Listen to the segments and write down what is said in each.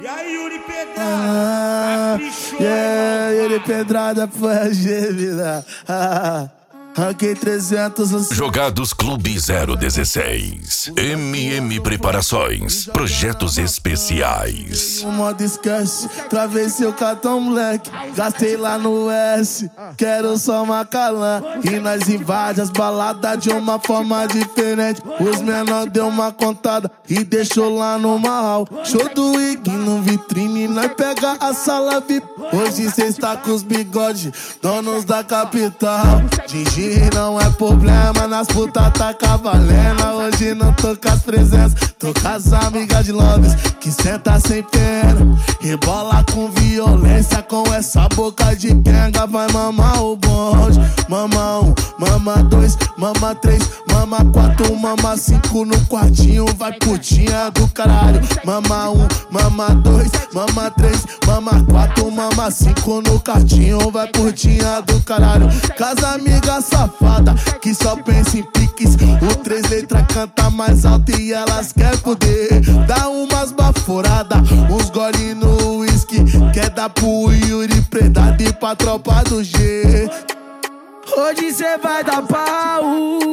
E aí, Yuri Pedrada? Yuri Pedrada foi a gêmea. Ranquei 300. Jogados Clube 016. MM Preparações. Projetos especiais. O modo esquece. Travei seu cartão, moleque. Gastei lá no S. Quero só uma calã. E nós invade as baladas de uma forma diferente. Os menor deu uma contada e deixou lá no marral. Show do Ig no vitrine. Nós pega a sala VIP. Hoje cê está com os bigodes, donos da capital. Não é problema, nas putas tá cavalena. Hoje não tô com as presenças, tô com as amigas de Lobes que senta sem pena, rebola com violência. Com essa boca de quenga vai mamar o bonde. Mama 1, mama 2, mama 3, mama 4, mama 5 no quartinho, vai putinha do caralho. Mama 1, mama 2, mama 3, mama 4, mama 5 no quartinho, vai putinha do caralho. Casa amiga safada que só pensa em piques. O 3 letras canta mais alto e elas quer poder. Dá umas baforadas, uns gole no whisky. Quer dar pro Yuri Pedrada e pra tropa do G. Hoje cê vai dar pau,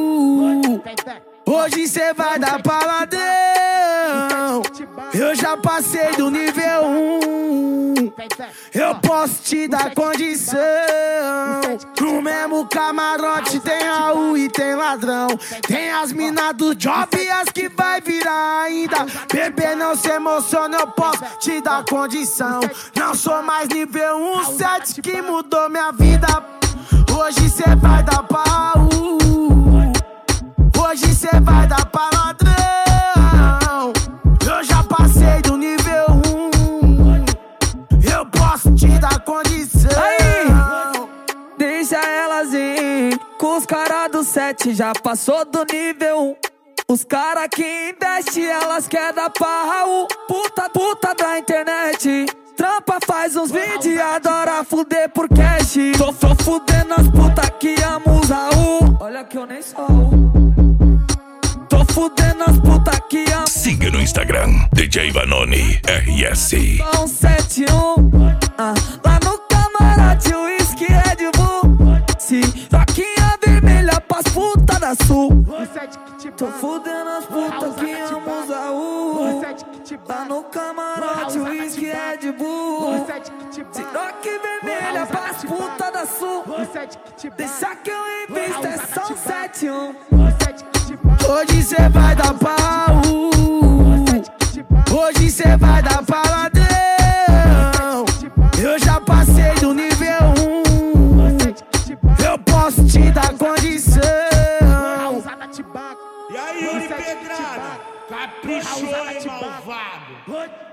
hoje cê vai dar paladão. Eu já passei do nível 1, eu posso te dar condição. No mesmo camarote tem Raul e tem ladrão. Tem as minas do job e as que vai virar ainda. Bebê, não se emociona, eu posso te dar condição. Não sou mais nível 17 que mudou minha vida. Hoje cê vai dar pau, hoje cê vai dar pra ladrão. Eu já passei do nível 1, eu posso te dar condição. Aí, deixa elas ir, com os caras do 7 já passou do nível 1. Os caras que investem, elas querem dar pra Raul. Puta da internet, trampa, faz uns vídeos e adora fuder por cash. Tô fudendo as putas que amam os Raul. Olha que eu nem sou. Tô fudendo as putas que amam. Siga no Instagram, DJ Vanoni RS. 171, lá no camarote, o whisky Red Bull. Se roquinha vermelha pras putas da Sul. Tô fudendo as putas que amam os Raul. Lá no camarote, o whisky Red Bull. Se roque vermelha pras putas da Sul. Deixa que eu invisto, é só 171. Hoje cê vai dar pau, hoje cê vai dar pra ladrão. Eu já passei do nível 1, eu posso te dar condição. E aí, Yuri Pedrada? Caprichou, hein, malvado?